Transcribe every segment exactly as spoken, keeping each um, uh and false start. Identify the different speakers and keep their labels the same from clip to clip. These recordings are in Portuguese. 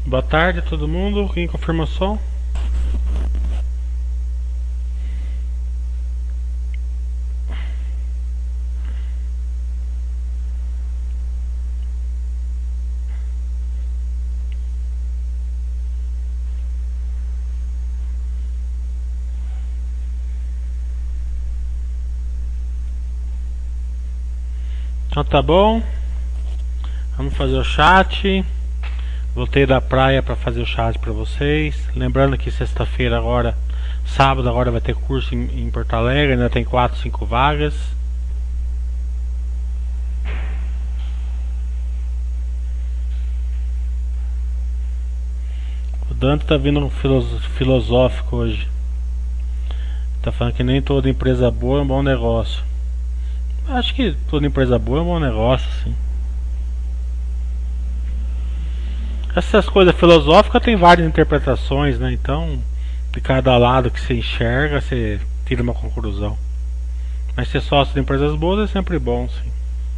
Speaker 1: Boa tarde a todo mundo. Quem confirma o som? Então tá bom. Vamos fazer o chat. Voltei da praia para fazer o chat para vocês. Lembrando que sexta-feira agora, sábado agora vai ter curso em, em Porto Alegre. Ainda tem quatro, cinco vagas. O Dante tá vindo um filosófico hoje. Tá falando que nem toda empresa boa é um bom negócio. Acho que toda empresa boa é um bom negócio, sim. Essas coisas filosóficas tem várias interpretações, né? Então, de cada lado que você enxerga, você tira uma conclusão. Mas ser sócio de empresas boas é sempre bom, sim.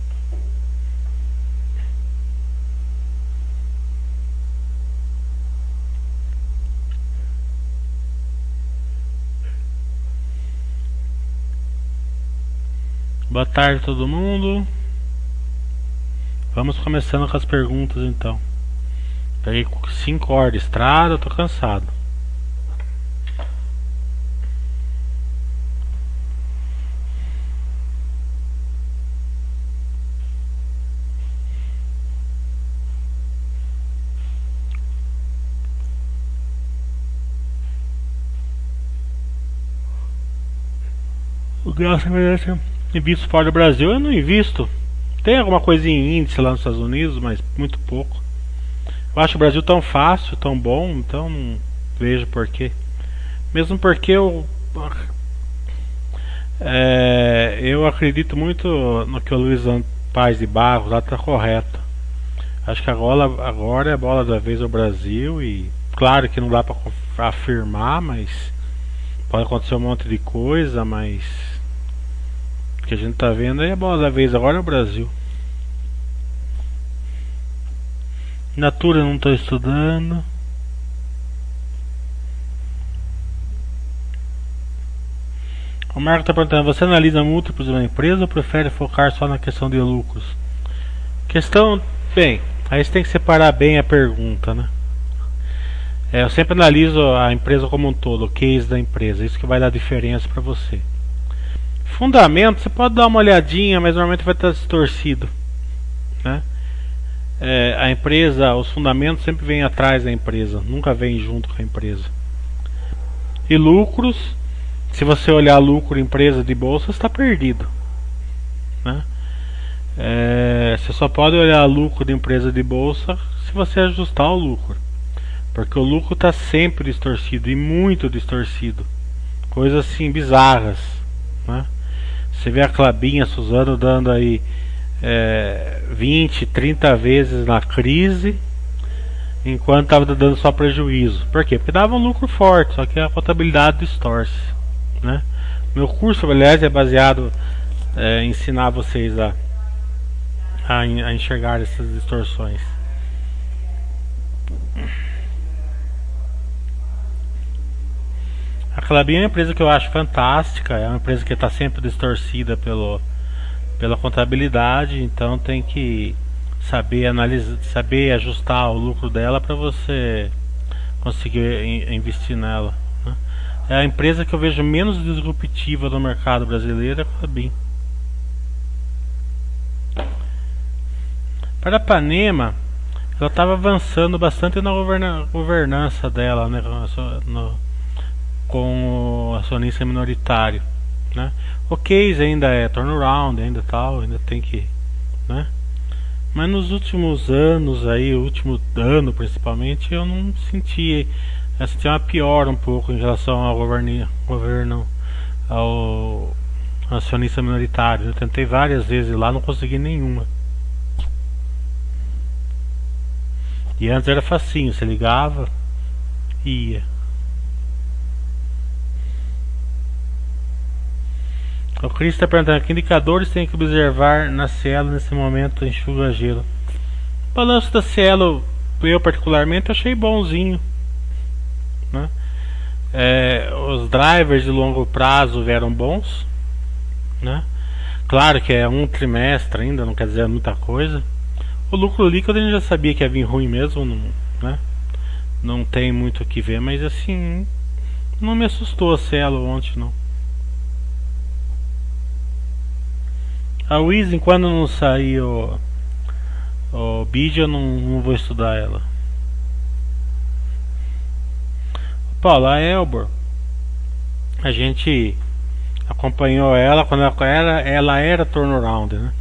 Speaker 1: Boa tarde a todo mundo. Vamos começando com as perguntas então. Peguei cinco horas de estrada, eu tô cansado. O Graça merece invisto fora do Brasil. Eu não invisto. Tem alguma coisa em índice lá nos Estados Unidos, mas muito pouco. Eu acho o Brasil tão fácil, tão bom, então não vejo porquê. Mesmo porque eu é, eu acredito muito no que o Luiz Paz de Barros lá está correto. Acho que agora, agora é a bola da vez ao Brasil. E claro que não dá para afirmar, mas pode acontecer um monte de coisa, mas o que a gente está vendo aí é a bola da vez agora é o Brasil. Natura não estou estudando. O Marco está perguntando: você analisa múltiplos de uma empresa ou prefere focar só na questão de lucros? Questão, bem, aí você tem que separar bem a pergunta, né? É, eu sempre analiso a empresa como um todo, o case da empresa, isso que vai dar diferença para você. Fundamento, você pode dar uma olhadinha, mas normalmente vai estar distorcido, né? É, a empresa, os fundamentos sempre vêm atrás da empresa, nunca vêm junto com a empresa. E lucros, se você olhar lucro empresa de bolsa, está perdido, né? É, você só pode olhar lucro de empresa de bolsa se você ajustar o lucro, porque o lucro está sempre distorcido, e muito distorcido, coisas assim bizarras, né? Você vê a Clabinha, a Suzano dando aí É, vinte, trinta vezes na crise, enquanto estava dando só prejuízo. Por quê? Porque dava um lucro forte, só que a contabilidade distorce, né? Meu curso, aliás, é baseado é, em ensinar vocês a, a, a enxergar essas distorções. A Clabinha é uma empresa que eu acho fantástica, é uma empresa que está sempre distorcida pelo pela contabilidade, então tem que saber analisar, saber ajustar o lucro dela para você conseguir in, investir nela, né? É a empresa que eu vejo menos disruptiva no mercado brasileiro, é a Clabin. Para a Panema, ela estava avançando bastante na governa, governança dela, né, no, com o acionista minoritário, né? O case ainda é turnaround, ainda tal, ainda tem que, né? Mas nos últimos anos aí, o último ano principalmente, eu não senti, eu senti uma piora um pouco em relação ao governo, governo ao acionista minoritário. Eu tentei várias vezes lá, não consegui nenhuma. E antes era facinho, você ligava e ia. O Cris está perguntando: que indicadores tem que observar na Cielo nesse momento enxuga gelo? O balanço da Cielo eu particularmente achei bonzinho, né? É, os drivers de longo prazo vieram bons, né? Claro que é um trimestre ainda, não quer dizer muita coisa. O lucro líquido a gente já sabia que ia vir ruim mesmo, não, né? Não tem muito o que ver, mas assim, não me assustou a Cielo ontem, não. A Wiz, enquanto não sair o, o bid, eu não, não vou estudar ela. Paulo, a Elbor, a gente acompanhou ela quando ela era, ela era turnaround, né?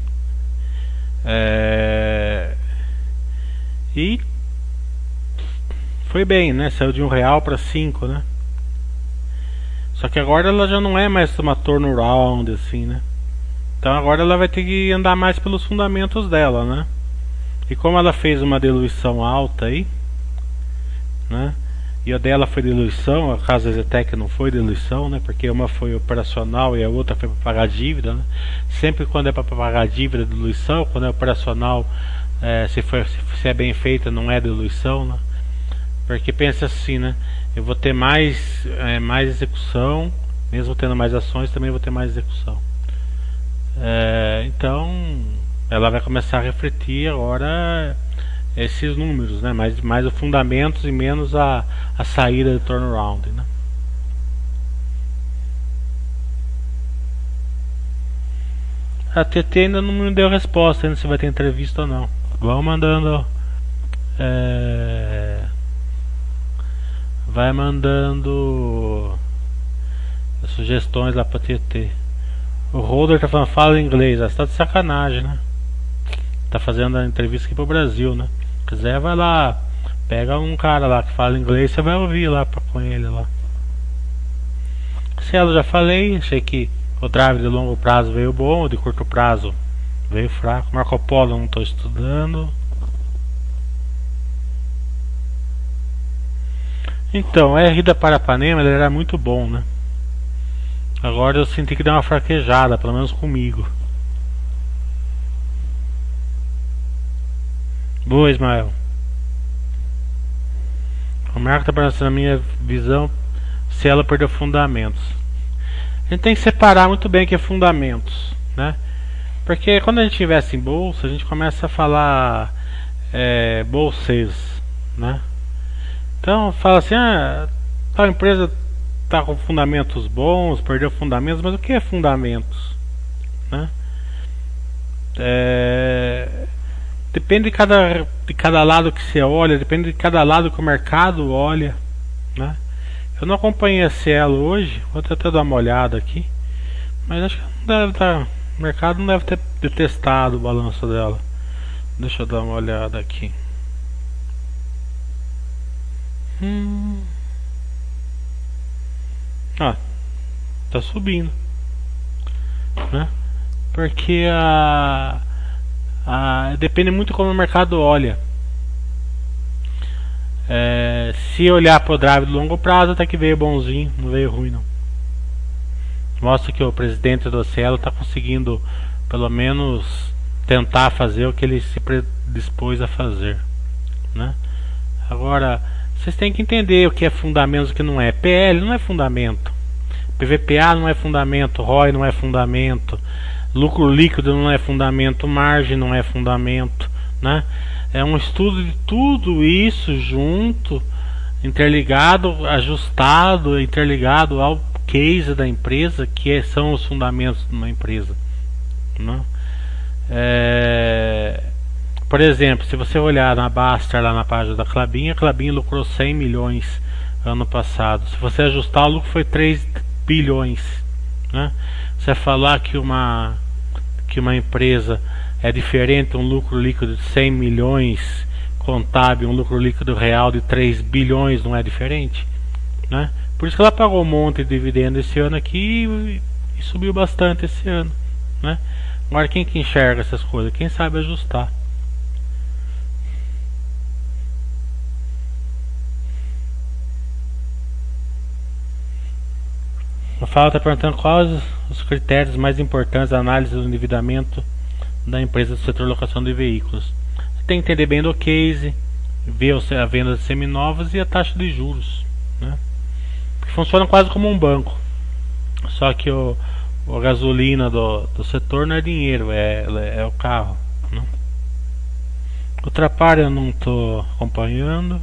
Speaker 1: É... E foi bem, né? Saiu de um real para cinco, né? Só que agora ela já não é mais uma turnaround, assim, né? Então agora ela vai ter que andar mais pelos fundamentos dela, né? E como ela fez uma diluição alta aí, né? E a dela foi diluição, a casa Zetec não foi diluição, né? Porque uma foi operacional e a outra foi para pagar dívida, né? Sempre quando é para pagar dívida, é diluição. Quando é operacional, é, se, for, se é bem feita, não é diluição, né? Porque pensa assim, né? Eu vou ter mais, é, mais execução, mesmo tendo mais ações, também vou ter mais execução. É, então, ela vai começar a refletir agora esses números, né? Mais, mais os fundamentos e menos a, a saída do turnaround, né? A T T ainda não me deu resposta ainda se vai ter entrevista ou não. Vão mandando, é, vai mandando sugestões lá pra T T. O Holder tá falando, fala inglês, você tá de sacanagem, né? Tá fazendo a entrevista aqui pro Brasil, né? Se quiser, vai lá, pega um cara lá que fala inglês, você vai ouvir lá pra, com ele lá. Cielo já falei, achei que o drive de longo prazo veio bom, o de curto prazo veio fraco. Marco Polo não estou estudando. Então, a R da Parapanema ele era muito bom, né? Agora eu senti que deu uma fraquejada, pelo menos comigo. Boa, Ismael. O mercado está parecendo, na minha visão, se ela perdeu fundamentos. A gente tem que separar muito bem o que é fundamentos, né? Porque quando a gente investe em bolsa, a gente começa a falar é, bolsas, né? Então fala assim, ah, tal empresa está com fundamentos bons, perdeu fundamentos, mas o que é fundamentos, né? É, depende de cada, de cada lado que você olha, depende de cada lado que o mercado olha, né? Eu não acompanhei a Cielo hoje, vou até dar uma olhada aqui, mas acho que não deve estar, o mercado não deve ter detestado o balanço dela. Deixa eu dar uma olhada aqui. Hum. Ah, tá subindo, né? Porque a, a depende muito como o mercado olha. É, se olhar para o drive de longo prazo, até que veio bonzinho, não veio ruim não. Mostra que o presidente do Cielo está conseguindo pelo menos tentar fazer o que ele se predispôs a fazer, né? Agora vocês têm que entender o que é fundamento e o que não é. P L não é fundamento, P V P A não é fundamento, R O I não é fundamento, lucro líquido não é fundamento, margem não é fundamento, né? É um estudo de tudo isso junto, interligado, ajustado, interligado ao case da empresa, que é, são os fundamentos de uma empresa, né? É, por exemplo, se você olhar na Baster lá na página da Klabin, a Klabin lucrou cem milhões ano passado. Se você ajustar, o lucro foi três bilhões, né? Você falar que uma que uma empresa é diferente, um lucro líquido de cem milhões contábil, um lucro líquido real de três bilhões, não é diferente, né? Por isso que ela pagou um monte de dividendo esse ano aqui e, e subiu bastante esse ano, né? Agora quem que enxerga essas coisas? Quem sabe ajustar. A Fala está perguntando quais os critérios mais importantes da análise do endividamento da empresa do setor de locação de veículos. Você tem que entender bem do case, ver a venda de seminovos e a taxa de juros, né? Que funciona quase como um banco, só que o, a gasolina do, do setor não é dinheiro, é, é o carro, né? Outra parte eu não estou acompanhando.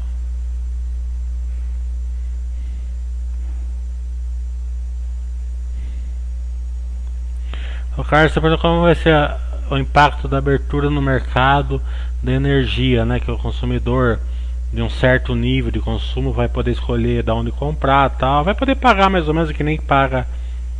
Speaker 1: O Carlos está perguntando como vai ser a, o impacto da abertura no mercado da energia, né? Que o consumidor de um certo nível de consumo vai poder escolher de onde comprar, tal, vai poder pagar mais ou menos que nem paga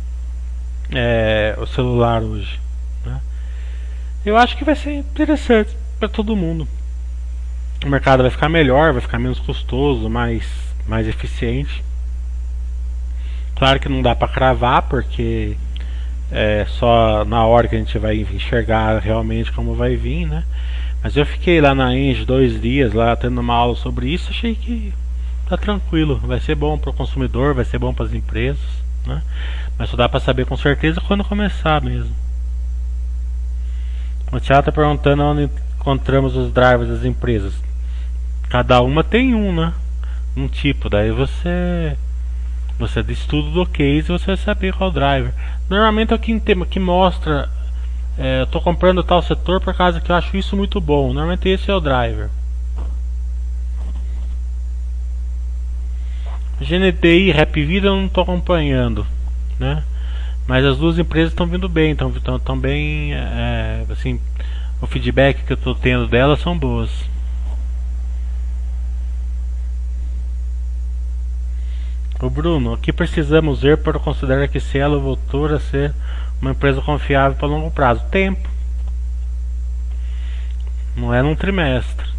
Speaker 1: é, o celular hoje, né? Eu acho que vai ser interessante para todo mundo. O mercado vai ficar melhor, vai ficar menos custoso, mais, mais eficiente. Claro que não dá para cravar, porque é só na hora que a gente vai enxergar realmente como vai vir, né? Mas eu fiquei lá na Engie dois dias lá tendo uma aula sobre isso, achei que tá tranquilo, vai ser bom para o consumidor, vai ser bom para as empresas, né? Mas só dá para saber com certeza quando começar mesmo. O Thiago tá perguntando onde encontramos os drivers das empresas. Cada uma tem um, né? Um tipo, daí você você de estudo do case, você vai saber qual driver. Normalmente é o que, que mostra, é, eu tô comprando tal setor por causa que eu acho isso muito bom. Normalmente esse é o driver. G N T I e Rap Vida eu não estou acompanhando, né? Mas as duas empresas estão vindo bem, estão tão bem, é, assim, o feedback que eu estou tendo delas são boas. O Bruno, o que precisamos ver para considerar que Cielo voltou a ser uma empresa confiável para longo prazo? Tempo. Não é num trimestre.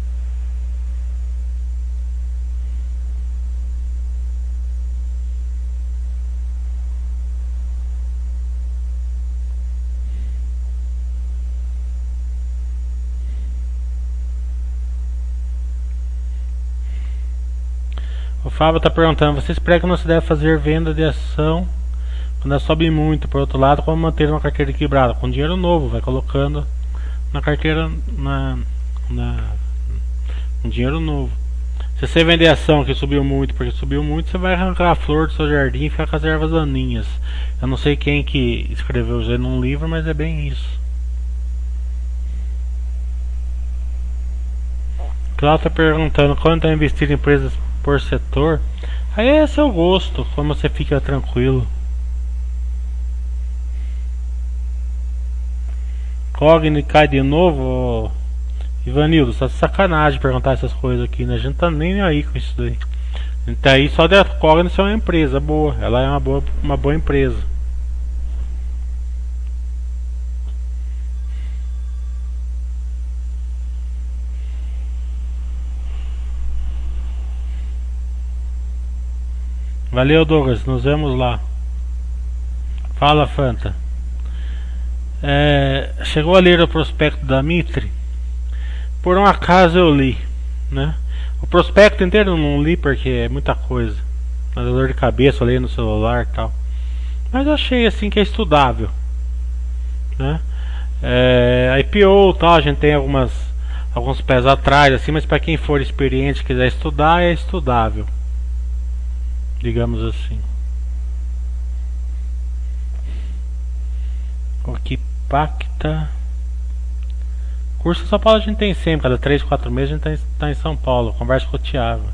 Speaker 1: O Fábio está perguntando, vocês pregam que não se deve fazer venda de ação quando ela sobe muito? Por outro lado, como manter uma carteira equilibrada? Com dinheiro novo, vai colocando na carteira, na, na um dinheiro novo. Se você vender ação que subiu muito, porque subiu muito, você vai arrancar a flor do seu jardim e ficar com as ervas daninhas. Eu não sei quem que escreveu isso num livro, mas é bem isso. Cláudio está perguntando quanto é investir em empresas por setor. Aí é seu gosto, como você fica tranquilo. Cogni cai de novo. Ivanildo, tá de sacanagem perguntar essas coisas aqui, né? A gente tá nem aí com isso daí. A gente tá aí só de a Cogni ser uma empresa boa. Ela é uma boa, uma boa empresa. Valeu, Douglas, nos vemos lá. Fala, Fanta. É, chegou a ler o prospecto da Mitre? Por um acaso eu li, né? O prospecto inteiro eu não li porque é muita coisa. Mas dor de cabeça, eu li no celular e tal. Mas eu achei assim que é estudável, né? É, I P O tal, a gente tem algumas alguns pés atrás assim, mas para quem for experiente e quiser estudar, é estudável, digamos assim. O que pacta? Curso em São Paulo a gente tem sempre, cada três, quatro meses a gente está em São Paulo, conversa com o Thiago.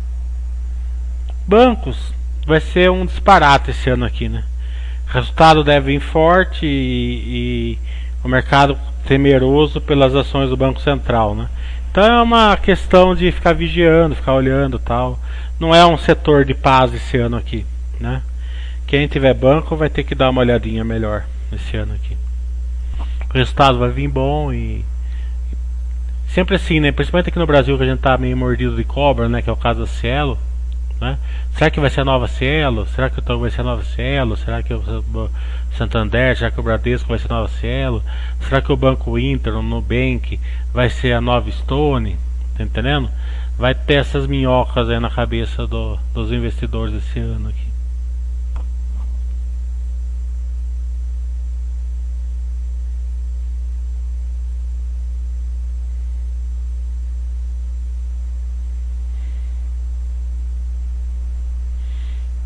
Speaker 1: Bancos, vai ser um disparate esse ano aqui, né? O resultado deve vir forte e, e o mercado temeroso pelas ações do Banco Central, né? Então é uma questão de ficar vigiando, ficar olhando e tal. Não é um setor de paz esse ano aqui, né? Quem tiver banco vai ter que dar uma olhadinha melhor esse ano aqui. O resultado vai vir bom e sempre assim, né? Principalmente aqui no Brasil, que a gente tá meio mordido de cobra, né? Que é o caso da Cielo, né? Será que vai ser a nova Cielo? Será que o Itaú vai ser a nova Cielo? Será que o Santander? Será que o Bradesco vai ser a nova Cielo? Será que o Banco Inter, o Nubank vai ser a nova Stone? Tá entendendo? Vai ter essas minhocas aí na cabeça do, dos investidores esse ano aqui.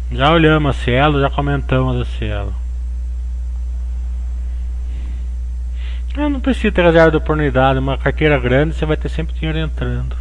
Speaker 1: Já olhamos a Cielo, já comentamos a Cielo. Eu não preciso ter reserva de oportunidade. Uma carteira grande, você vai ter sempre dinheiro entrando.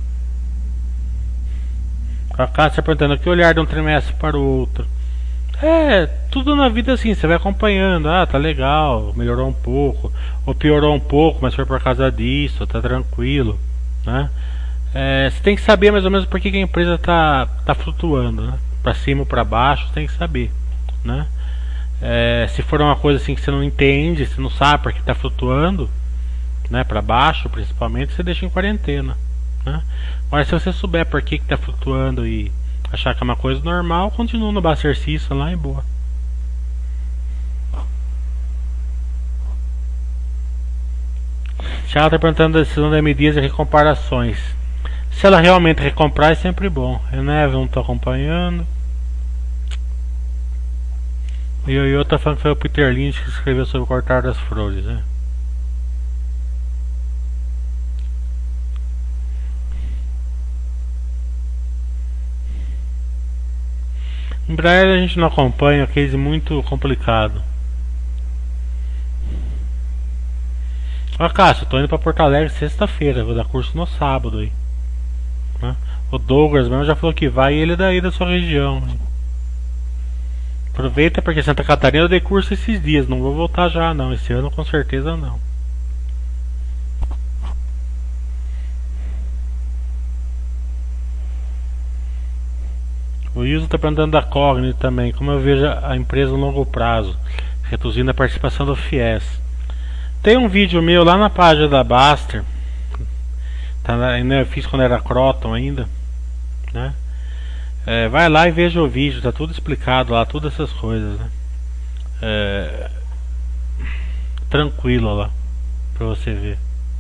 Speaker 1: A Cássia está perguntando, que olhar de um trimestre para o outro? É, tudo na vida assim, você vai acompanhando. Ah, tá legal, melhorou um pouco, ou piorou um pouco, mas foi por causa disso, tá tranquilo, né? É, você tem que saber mais ou menos por que, que a empresa tá, tá flutuando, né? Para cima ou para baixo, você tem que saber, né? É, se for uma coisa assim que você não entende, você não sabe por que está flutuando, né, para baixo principalmente, você deixa em quarentena, né? Agora, se você souber por que está flutuando e achar que é uma coisa normal, continua no exercício lá e boa. Já está perguntando a decisão da M Dias e recomparações. Se ela realmente recomprar, é sempre bom. Eu, né, não estou acompanhando. E o Ioiô tá falando que foi o Peter Lynch que escreveu sobre o cortar das flores, né? Embraer a gente não acompanha, é um case muito complicado. Ó, Cássio, tô indo pra Porto Alegre sexta-feira, vou dar curso no sábado aí, né? O Douglas mesmo já falou que vai e ele é daí da sua região, né? Aproveita porque Santa Catarina eu dei curso esses dias, não vou voltar já não, esse ano com certeza não. O Wilson está perguntando da Cogni também, como eu vejo a empresa a longo prazo, reduzindo a participação do FIES. Tem um vídeo meu lá na página da Baster, tá, ainda eu fiz quando era Croton ainda, né? É, vai lá e veja o vídeo, tá tudo explicado lá, todas essas coisas, né? É, tranquilo lá, pra você ver.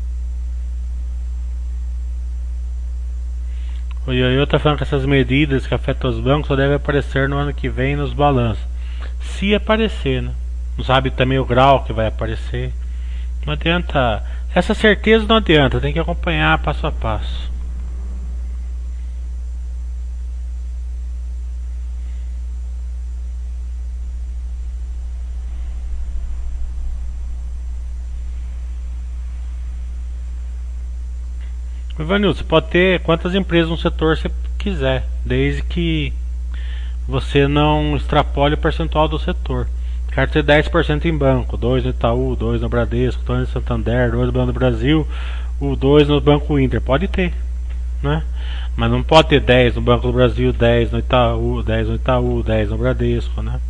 Speaker 1: O Ioiô tá falando que essas medidas que afetam os bancos só devem aparecer no ano que vem nos balanços. Se aparecer, né? Não sabe também o grau que vai aparecer. Não adianta. Essa certeza não adianta, tem que acompanhar passo a passo. Ivanildo, você pode ter quantas empresas no setor você quiser, desde que você não extrapole o percentual do setor. Quero ter dez por cento em banco, dois no Itaú, dois no Bradesco, dois no Santander, dois no Banco do Brasil, o dois no Banco Inter. Pode ter, né? Mas não pode ter dez no Banco do Brasil, dez no Itaú, dez no Itaú, dez no Bradesco, né?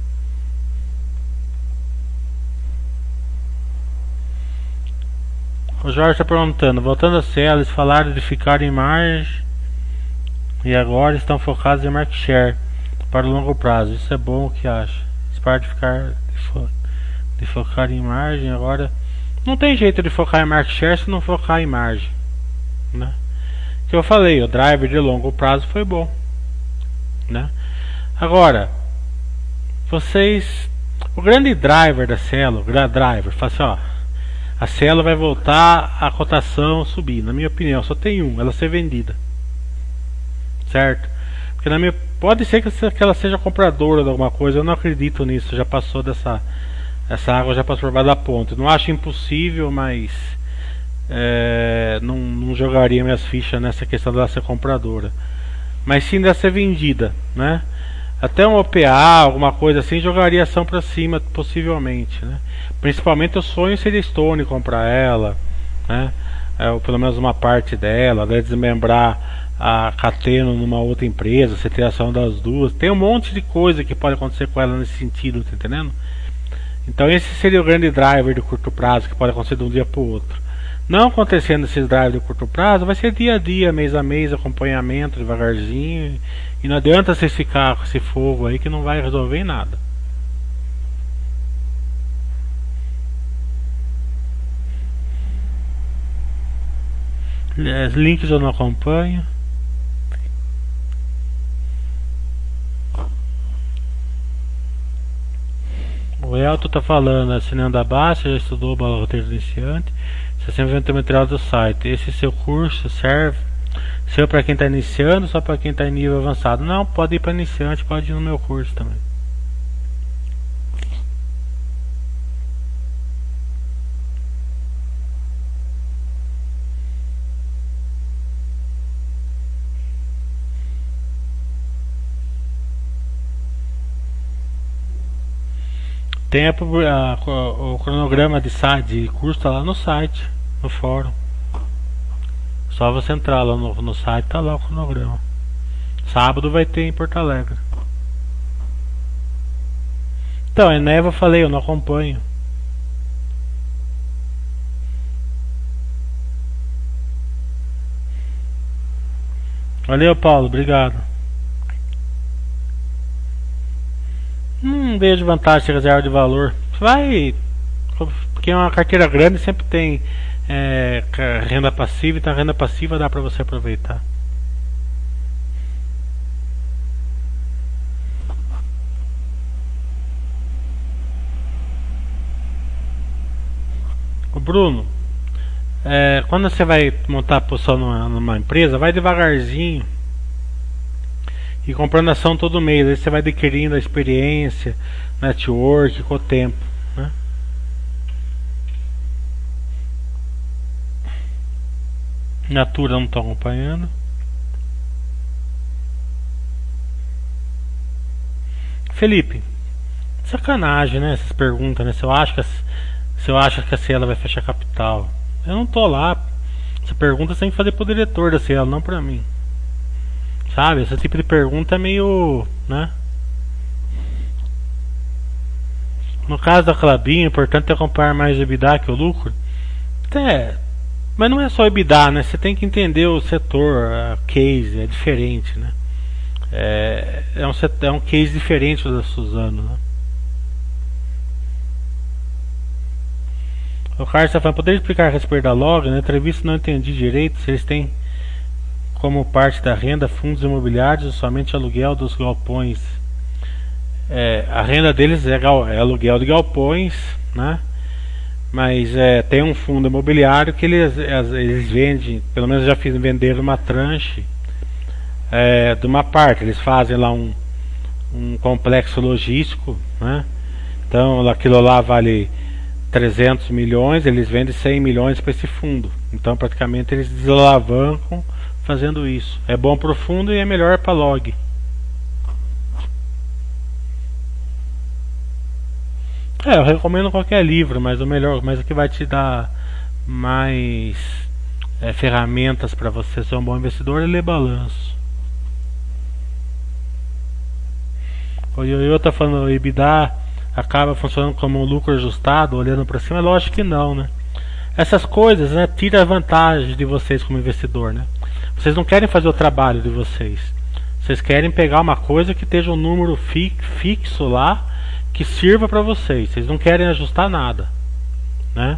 Speaker 1: O Jorge está perguntando, voltando a ser, eles falaram de ficar em margem e agora estão focados em market share para o longo prazo. Isso é bom, o que acha? Eles param de ficar de, fo de focar em margem agora. Não tem jeito de focar em market share se não focar em margem, né? Que eu falei, o driver de longo prazo foi bom, né? Agora, vocês, o grande driver da Cielo, o grande driver, fala assim, ó, a Cielo vai voltar a cotação subir. Na minha opinião, só tem um, ela ser vendida, certo? Porque na minha, pode ser que ela seja compradora de alguma coisa. Eu não acredito nisso. Já passou dessa, essa água já passou por baixo da ponte. Não acho impossível, mas é, não, não jogaria minhas fichas nessa questão dela ser compradora. Mas sim dela ser vendida, né? Até um O P A, alguma coisa assim, jogaria ação para cima, possivelmente, né? Principalmente o sonho seria Stone comprar ela, né? É, ou pelo menos uma parte dela, né? Desmembrar a Cateno numa outra empresa, você ter ação das duas. Tem um monte de coisa que pode acontecer com ela nesse sentido, tá entendendo? Então esse seria o grande driver de curto prazo que pode acontecer de um dia para o outro. Não acontecendo esses drivers de curto prazo, vai ser dia a dia, mês a mês, acompanhamento devagarzinho. E não adianta vocês ficar com esse fogo aí que não vai resolver em nada. Os links eu não acompanho. O Elton tá falando, assinando a base, já estudou o roteiro do iniciante. Você sempre vê o material do site. Esse seu curso serve Seu para quem está iniciando, só para quem está em nível avançado? Não, pode ir para iniciante, pode ir no meu curso também. Tem a, a, o cronograma de, de curso tá lá no site, no fórum. Só você entrar lá no, no site, tá lá o cronograma. Sábado vai ter em Porto Alegre. Então, Eneva eu falei, eu não acompanho. Valeu, Paulo, obrigado. Não vejo vantagem de reserva de valor. Vai, porque é uma carteira grande, sempre tem é, renda passiva, então a renda passiva dá pra você aproveitar. O Bruno, é, quando você vai montar a posição numa, numa empresa, vai devagarzinho e comprando ação todo mês. Aí você vai adquirindo a experiência, network com o tempo, né? Natura não está acompanhando. Felipe, sacanagem, né? Essas perguntas, né? Se eu acho que a, se eu acho que a Cielo vai fechar capital, eu não tô lá. Essa pergunta você tem que fazer pro diretor da Cielo, não pra mim. Sabe, esse tipo de pergunta é meio, né? No caso da Clabin, é importante acompanhar mais o EBITDA que o lucro. É, mas não é só o EBITDA, né? Você tem que entender o setor, a case, é diferente, né? É, é, um, é um case diferente do da Suzano, né? O Carlos está falando, poderia explicar a respeito da Log? Na entrevista não entendi direito se eles têm como parte da renda fundos imobiliários ou somente aluguel dos galpões. É, a renda deles é, gal, é aluguel de galpões, né? Mas é, tem um fundo imobiliário que eles, eles vendem, pelo menos já fiz vender uma tranche é, de uma parte. Eles fazem lá um, um complexo logístico, né? Então aquilo lá vale trezentos milhões, eles vendem cem milhões para esse fundo. Então praticamente eles desalavancam fazendo isso. É bom para o fundo e é melhor para a Log. É, eu recomendo qualquer livro, mas o melhor, mas o que vai te dar mais é, ferramentas para você ser um bom investidor é ler balanço. O Yoyo tá falando, o EBITDA acaba funcionando como um lucro ajustado, olhando para cima. É lógico que não, né? Essas coisas, né, tira a vantagem de vocês como investidor, né? Vocês não querem fazer o trabalho de vocês. Vocês querem pegar uma coisa que esteja um número fi fixo lá, que sirva para vocês. Vocês não querem ajustar nada, né?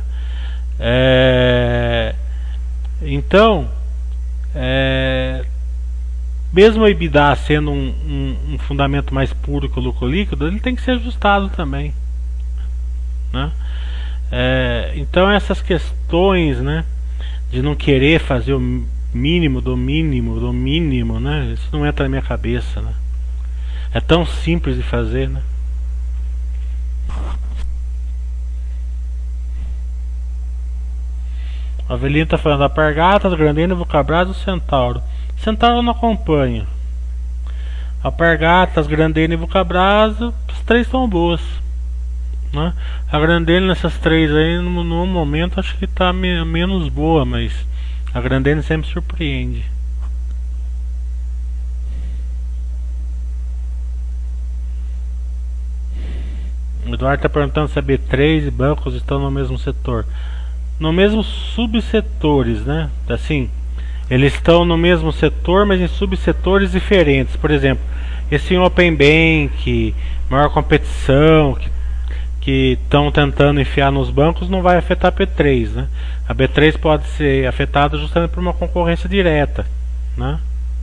Speaker 1: É... Então, é... mesmo o EBITDA sendo um, um, um fundamento mais puro que o lucro líquido, ele tem que ser ajustado também, né? É... Então essas questões, né, de não querer fazer o mínimo do mínimo do mínimo, né, isso não entra na minha cabeça, né? É tão simples de fazer, né? A Avelina está falando, Alpargatas, Grandene, Vulcabras e Centauro. Centauro eu não acompanho. Alpargatas, Grandene e Vulcabras, as três são boas, né? A Grandene nessas três aí, no, no momento, acho que está me, menos boa, mas a Grandene sempre surpreende. O Eduardo está perguntando se a B três e bancos estão no mesmo setor. No mesmo subsetores, né? Assim, eles estão no mesmo setor, mas em subsetores diferentes. Por exemplo, esse Open Bank, maior competição, que estão tentando enfiar nos bancos, não vai afetar a B três, né? A B três pode ser afetada justamente por uma concorrência direta, né?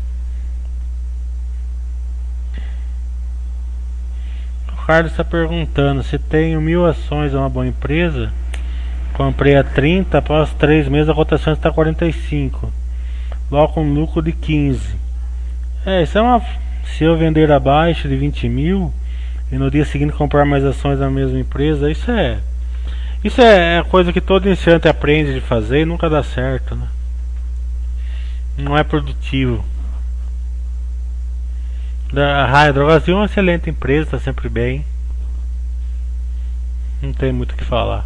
Speaker 1: O Carlos está perguntando se tenho mil ações, é uma boa empresa. Comprei a trinta, após três meses a cotação está quarenta e cinco. logo um lucro de quinze. É, isso é uma. Se eu vender abaixo de vinte mil e no dia seguinte comprar mais ações da mesma empresa, isso é. Isso é a coisa que todo iniciante aprende de fazer e nunca dá certo, né? Não é produtivo. A Raia Drogasil é uma excelente empresa, está sempre bem. Não tem muito o que falar.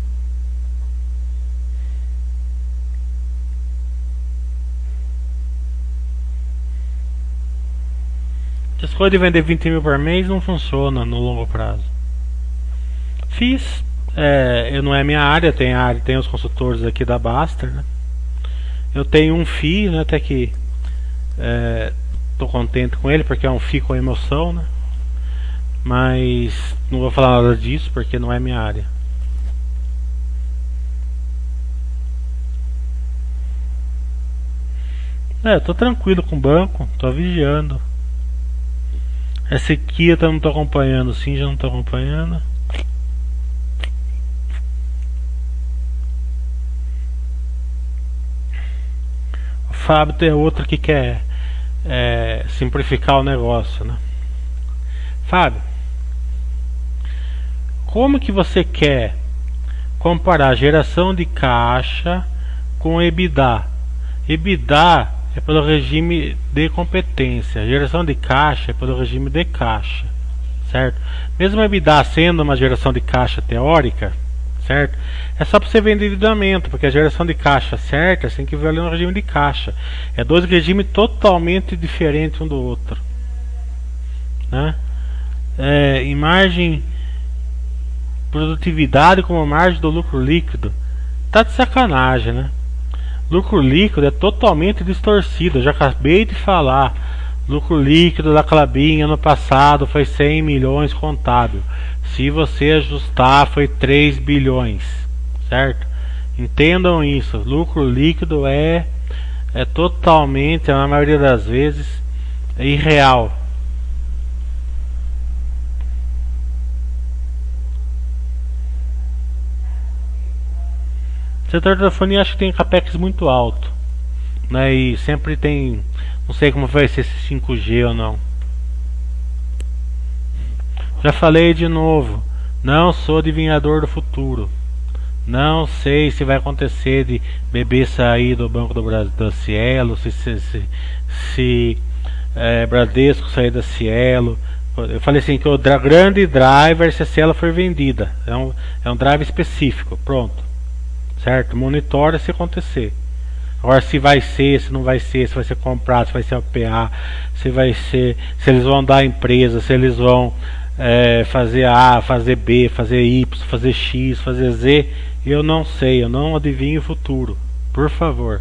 Speaker 1: Essas coisas de vender vinte mil por mês não funciona no longo prazo. Fiz, é, eu não é minha área, tem a área, tem os consultores aqui da Baster, né? Eu tenho um F I, né, até que é, tô contente com ele porque é um F I com emoção, né? Mas não vou falar nada disso porque não é minha área. É, tô tranquilo com o banco, tô vigiando. Essa aqui eu não tô acompanhando, sim, já não tô acompanhando. O Fábio tem outro que quer é, simplificar o negócio, né? Fábio, como que você quer comparar geração de caixa com EBITDA? EBITDA é pelo regime de competência, geração de caixa é pelo regime de caixa, certo? Mesmo a EBITDA sendo uma geração de caixa teórica, certo? É só para você ver endividamento, porque a geração de caixa certa você tem que ver ali no regime de caixa. É dois regimes totalmente diferentes um do outro, né? É, em margem produtividade como margem do lucro líquido, tá de sacanagem, né? Lucro líquido é totalmente distorcido. Eu já acabei de falar. Lucro líquido da Klabin ano passado foi cem milhões contábil. Se você ajustar, foi três bilhões, certo? Entendam isso. Lucro líquido é é totalmente, na maioria das vezes, é irreal. O setor de telefonia acho que tem capex muito alto, né? E sempre tem, não sei como vai ser esse cinco G ou não. Já falei de novo, não sou adivinhador do futuro. Não sei se vai acontecer de B B sair do Banco do Brasil da Cielo, se, se, se, se é, Bradesco sair da Cielo. Eu falei assim que o dra grande driver, se a Cielo for vendida, é um, é um drive específico, pronto. Certo? Monitora se acontecer. Agora se vai ser, se não vai ser, se vai ser comprado, se vai ser O P A, se vai ser, se eles vão dar a empresa, se eles vão é, fazer A, fazer B, fazer Y, fazer X, fazer Z, eu não sei, eu não adivinho o futuro. Por favor.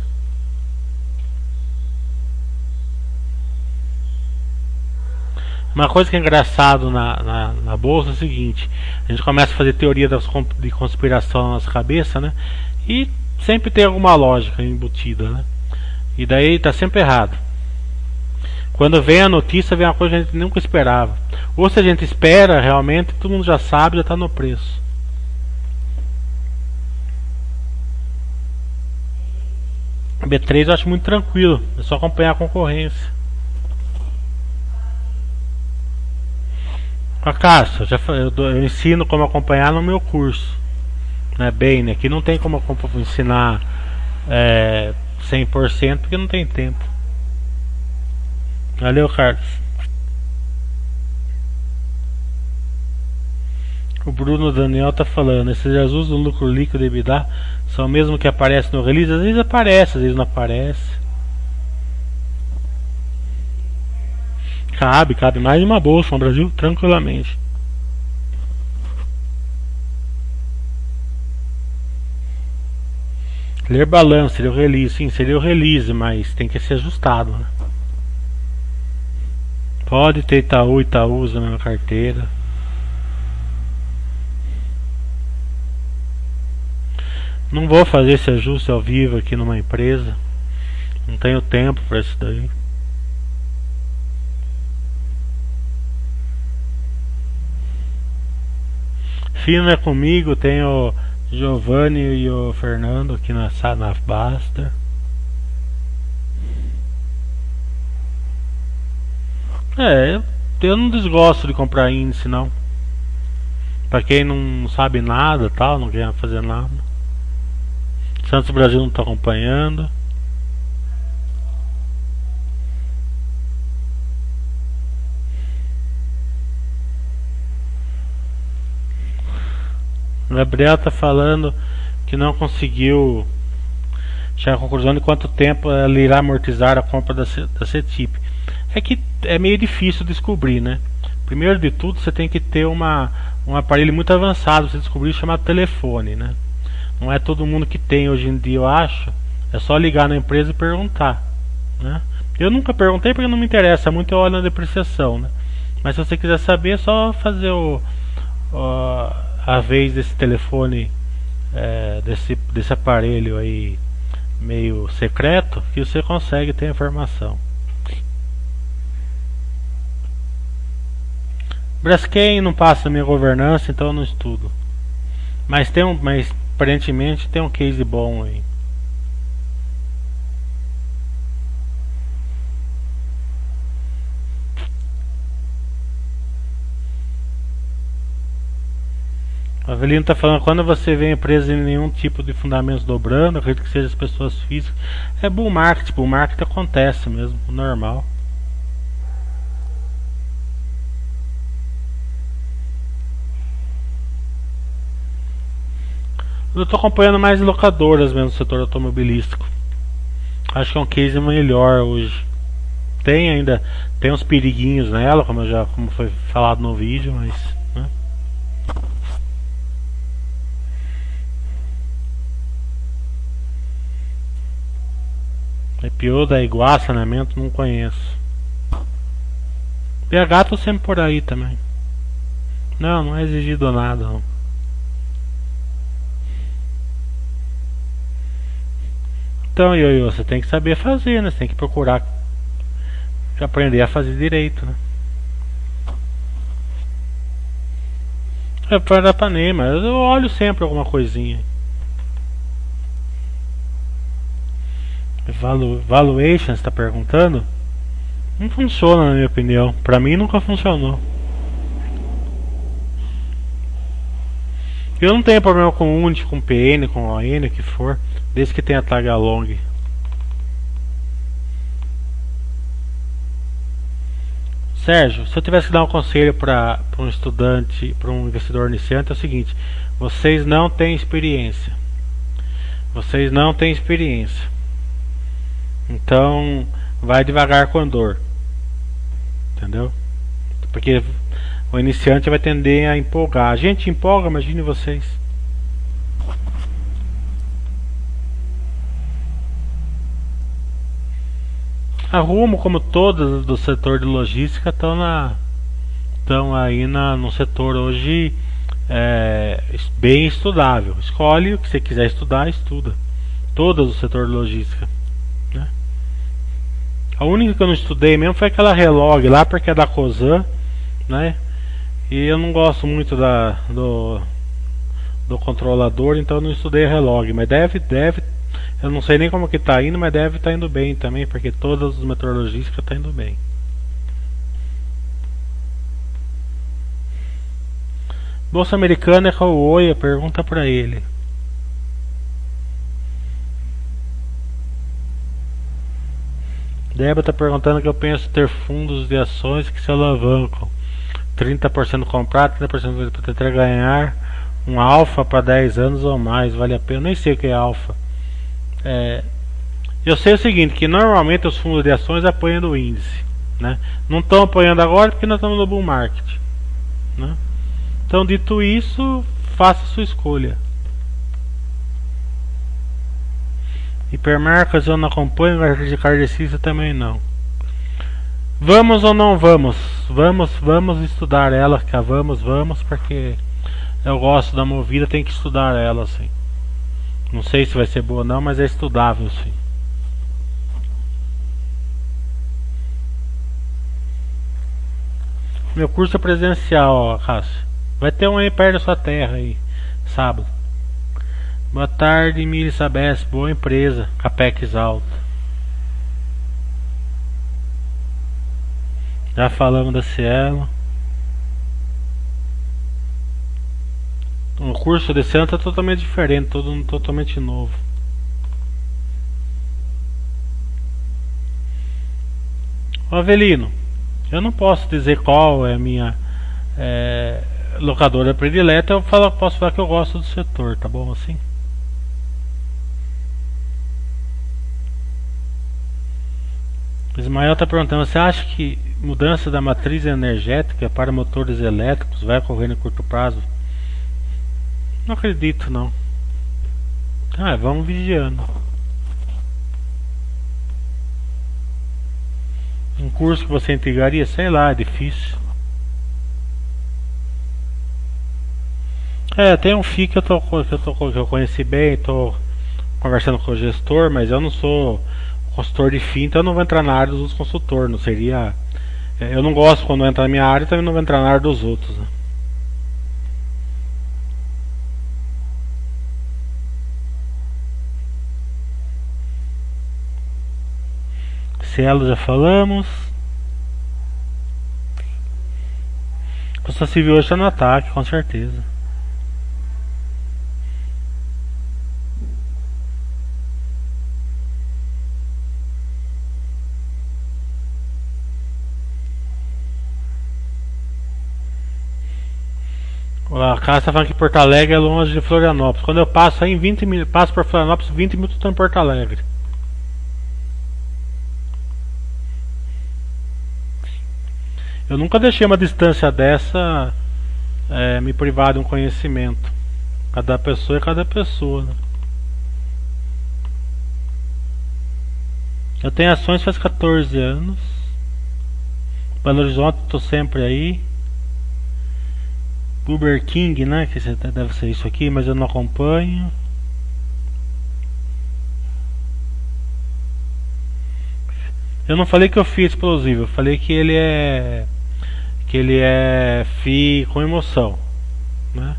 Speaker 1: Uma coisa que é engraçado na, na, na bolsa é o seguinte: a gente começa a fazer teoria das, de conspiração na nossa cabeça, né? E sempre tem alguma lógica embutida, né? E daí tá sempre errado. Quando vem a notícia, vem uma coisa que a gente nunca esperava. Ou se a gente espera realmente, todo mundo já sabe, já tá no preço. B três eu acho muito tranquilo, é só acompanhar a concorrência. A Cássio, já eu, eu ensino como acompanhar no meu curso, né? Bem, né? Aqui não tem como ensinar é, cem por cento porque não tem tempo. Valeu, Carlos. O Bruno Daniel tá falando, esses Jesus do lucro líquido e EBITDA são mesmo que aparecem no release? Às vezes aparece, às vezes não aparece. Cabe, cabe mais de uma bolsa no Brasil, tranquilamente. Ler balanço, seria o release, sim, seria o release, mas tem que ser ajustado, né? Pode ter Itaú, Itaúsa na minha carteira. Não vou fazer esse ajuste ao vivo aqui numa empresa. Não tenho tempo para isso daí. Fino é comigo, tem o Giovanni e o Fernando aqui na, na Baster. É, eu, eu não desgosto de comprar índice não. Pra quem não sabe nada, tal, não quer fazer nada. Santos Brasil não tá acompanhando. O Gabriel tá falando que não conseguiu chegar à conclusão de quanto tempo ele irá amortizar a compra da, C, da CETIP. É que é meio difícil descobrir, né? Primeiro de tudo, você tem que ter uma, um aparelho muito avançado para você descobrir, chamado telefone, né? Não é todo mundo que tem hoje em dia, eu acho. É só ligar na empresa e perguntar, né? Eu nunca perguntei porque não me interessa muito, eu olho na depreciação, né? Mas se você quiser saber, é só fazer o, o a vez desse telefone, é, desse, desse aparelho aí meio secreto, que você consegue ter a informação. Braskem não passa na minha governança, então eu não estudo. Mas tem um, mas aparentemente tem um case bom aí. O Avelino está falando, quando você vê empresa em nenhum tipo de fundamentos dobrando, acredito que seja as pessoas físicas. É bull market, bull market acontece mesmo, normal. Eu estou acompanhando mais locadoras mesmo no setor automobilístico. Acho que é um case melhor hoje. Tem ainda, tem uns periguinhos nela, como, eu já, como foi falado no vídeo, mas... né? I P O da Iguá, saneamento, não conheço. P H tô sempre por aí também. Não, não é exigido nada não. Então, Ioiô, você tem que saber fazer, né? Você tem que procurar aprender a fazer direito, né? É para Ipanema, eu olho sempre alguma coisinha. Valu valuation, você tá perguntando? Não funciona na minha opinião. Pra mim nunca funcionou. Eu não tenho problema com Unity, com P N, com O N, o que for, desde que tenha tag along. Sérgio, se eu tivesse que dar um conselho para um estudante, para um investidor iniciante, é o seguinte: vocês não têm experiência. Vocês não têm experiência. Então, vai devagar com a dor. Entendeu? Porque o iniciante vai tender a empolgar. A gente empolga, imagine vocês. A Rumo, como todas do setor de logística, estão na, estão aí na, no setor hoje é, bem estudável. Escolhe o que você quiser estudar, estuda. Todas do setor de logística, né? A única que eu não estudei mesmo foi aquela Relog lá, porque é da Cosan, né? E eu não gosto muito da, do, do controlador, então eu não estudei a Relog. Mas deve, deve, eu não sei nem como que tá indo, mas deve estar tá indo bem também, porque todas as meteorologísticas estão tá indo bem. Bolsa Americana é qual o Oia? Pergunta pra ele. Débora está perguntando que eu penso ter fundos de ações que se alavancam. trinta por cento comprar, trinta por cento para tentar ganhar um alfa para dez anos ou mais. Vale a pena? Eu nem sei o que é alfa. É, eu sei o seguinte, que normalmente os fundos de ações apoiam o índice, né? Não estão apoiando agora porque nós estamos no bull market, né? Então, dito isso, faça a sua escolha. Hipermarcas eu não acompanho, mas de cardecista também não. Vamos ou não vamos? Vamos, vamos estudar ela, que a vamos, vamos, porque eu gosto da Movida, tem que estudar ela, assim. Não sei se vai ser boa ou não, mas é estudável, sim. Meu curso é presencial, ó, Cássio. Vai ter um aí perto da sua terra aí, sábado. Boa tarde, Mili Sabes, boa empresa, Capex alta. Já falamos da Cielo. O curso desse ano está totalmente diferente, todo totalmente novo. Ô Avelino, eu não posso dizer qual é a minha é, locadora predileta. Eu falo, posso falar que eu gosto do setor, tá bom assim? O Ismael está perguntando: você acha que mudança da matriz energética para motores elétricos vai ocorrer no curto prazo? Não acredito, não. Ah, vamos vigiando. Um curso que você integraria, sei lá, é difícil. É, tem um F I I que eu, tô, que, eu tô, que eu conheci bem, tô conversando com o gestor, mas eu não sou consultor de F I I, então eu não vou entrar na área dos consultores, não seria... Eu não gosto quando entra na minha área, também não vou entrar na área dos outros, né? Cielo já falamos. Construção civil hoje está no ataque, com certeza. A casa está falando que Porto Alegre é longe de Florianópolis. Quando eu passo aí em vinte minutos, passo por Florianópolis, vinte minutos estou em Porto Alegre. Eu nunca deixei uma distância dessa é, me privar de um conhecimento. Cada pessoa é cada pessoa, né? Eu tenho ações faz quatorze anos. Belo Horizonte estou sempre aí. Uber King, né? Que deve ser isso aqui, mas eu não acompanho. Eu não falei que eu fiz explosivo, eu falei que ele é que ele é F I I com emoção, né?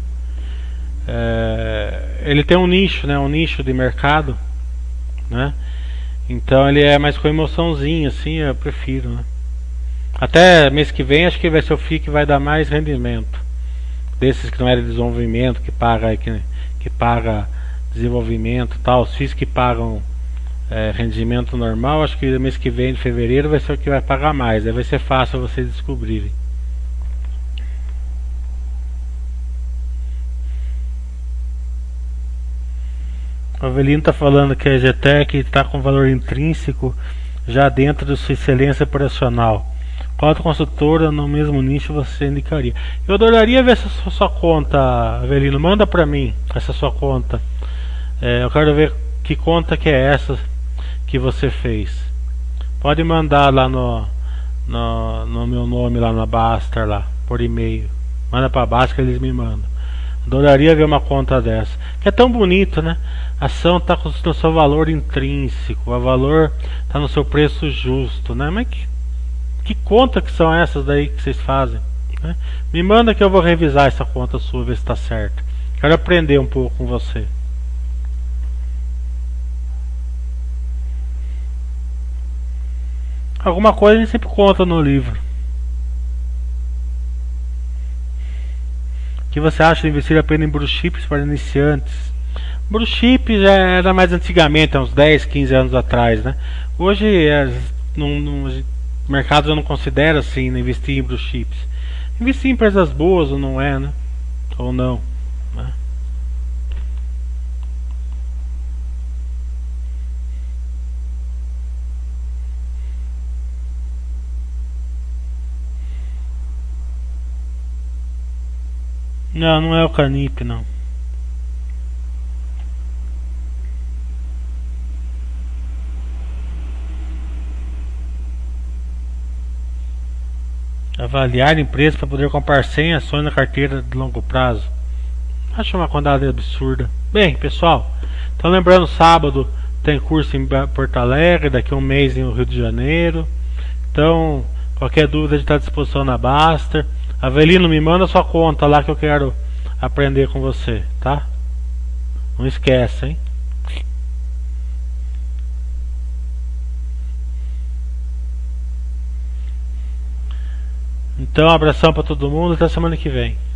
Speaker 1: É, ele tem um nicho, né? Um nicho de mercado, né? Então ele é mais com emoçãozinha, assim, eu prefiro, né? Até mês que vem acho que vai ser o F I I que vai dar mais rendimento. Desses que não é de desenvolvimento, que paga que, que paga desenvolvimento e tal, os F I Is que pagam é, rendimento normal, acho que mês que vem, de fevereiro, vai ser o que vai pagar mais. Aí vai ser fácil vocês descobrirem. O Avelino está falando que a EGTEC está com valor intrínseco já dentro de sua excelência operacional. Qual outra consultora no mesmo nicho você indicaria? Eu adoraria ver essa sua conta, Avelino. Manda para mim essa sua conta. É, eu quero ver que conta que é essa que você fez. Pode mandar lá no, no, no meu nome lá na Bastar lá, por e-mail. Manda para Bastar que eles me mandam. Adoraria ver uma conta dessa. Que é tão bonito, né? A ação está com o seu valor intrínseco, o valor está no seu preço justo, né? Mas que, que conta que são essas daí que vocês fazem, né? Me manda que eu vou revisar essa conta sua, ver se está certo. Quero aprender um pouco com você. Alguma coisa a gente sempre conta no livro. O que você acha de investir apenas em Blue Chips para iniciantes? Blue Chips já era mais antigamente, há uns dez, quinze anos atrás, né? Hoje é, não, não, o mercado já não considera assim, né, investir em Blue Chips. Investir em empresas boas ou não é, né? Ou não, né? Não, não é o Canip, não. Avaliar empresa para poder comprar cem ações na carteira de longo prazo. Acho uma quantidade absurda. Bem, pessoal, então lembrando, sábado tem curso em Porto Alegre, daqui a um mês em Rio de Janeiro. Então, qualquer dúvida está à disposição na Baster. Avelino, me manda sua conta lá que eu quero aprender com você, tá? Não esquece, hein? Então, um abração para todo mundo, até semana que vem.